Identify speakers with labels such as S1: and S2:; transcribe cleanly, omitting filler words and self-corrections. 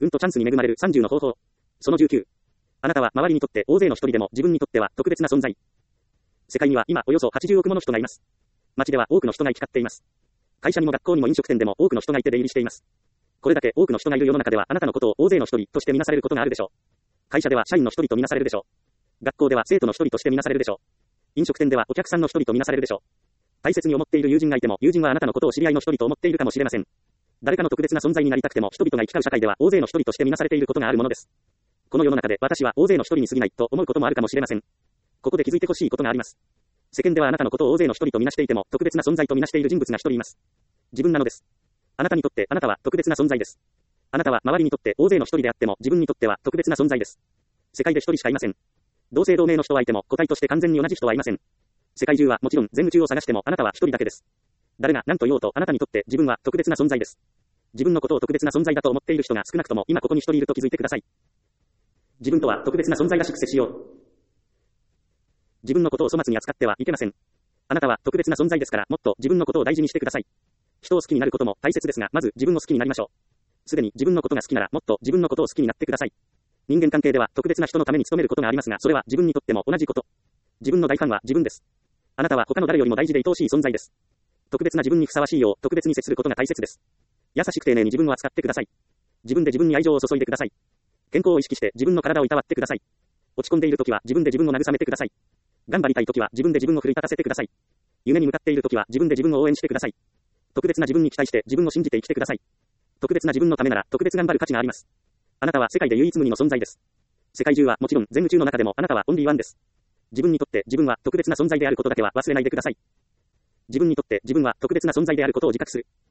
S1: チャンスに恵まれる30の方法。その19。あなたは周りにとって大勢の一人でも自分にとっては特別な存在。世界には今およそ80億もの人がいます。街では多くの人が行き交っています。会社にも学校にも飲食店でも多くの人がいて出入りしています。これだけ多くの人がいる世の中ではあなたのことを大勢の一人として見なされることがあるでしょう。会社では社員の一人と見なされるでしょう。学校では生徒の一人として見なされるでしょう。飲食店ではお客さんの一人と見なされるでしょう。大切に思っている友人がいても友人はあなたのことを知り合いの一人と思っているかもしれません。誰かの特別な存在になりたくても人々が行き交う社会では大勢の一人として見なされていることがあるものです。この世の中で私は大勢の一人に過ぎないと思うこともあるかもしれません。ここで気づいてほしいことがあります。世間ではあなたのことを大勢の一人と見なしていても特別な存在と見なしている人物が一人います。自分なのです。あなたにとってあなたは特別な存在です。あなたは周りにとって大勢の一人であっても自分にとっては特別な存在です。世界で一人しかいません。同姓同名の人はいても個体として完全に同じ人はいません。世界中はもちろん全宇宙を探してもあなたは一人だけです。誰が何と言おうとあなたにとって自分は特別な存在です。自分のことを特別な存在だと思っている人が少なくとも今ここに一人いると気づいてください。自分とは特別な存在らしく接しよう。自分のことを粗末に扱ってはいけません。あなたは特別な存在ですからもっと自分のことを大事にしてください。人を好きになることも大切ですが、まず自分を好きになりましょう。すでに自分のことが好きならもっと自分のことを好きになってください。人間関係では特別な人のために努めることがありますが、それは自分にとっても同じこと。自分の大ファンは自分です。あなたは他の誰よりも大事で愛おしい存在です。特別な自分にふさわしいよう特別に接することが大切です。優しく丁寧に自分を扱ってください。自分で自分に愛情を注いでください。健康を意識して自分の体をいたわってください。落ち込んでいるときは自分で自分を慰めてください。頑張りたいときは自分で自分を奮い立たせてください。夢に向かっているときは自分で自分を応援してください。特別な自分に期待して自分を信じて生きてください。特別な自分のためなら特別頑張る価値があります。あなたは世界で唯一無二の存在です。世界中はもちろん全宇宙の中でもあなたはオンリーワンです。自分にとって自分は特別な存在であることだけは忘れないでください。自分にとって自分は特別な存在であることを自覚する。